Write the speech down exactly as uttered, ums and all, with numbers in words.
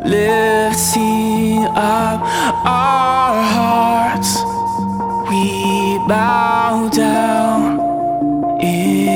lifting up our hearts, we bow down in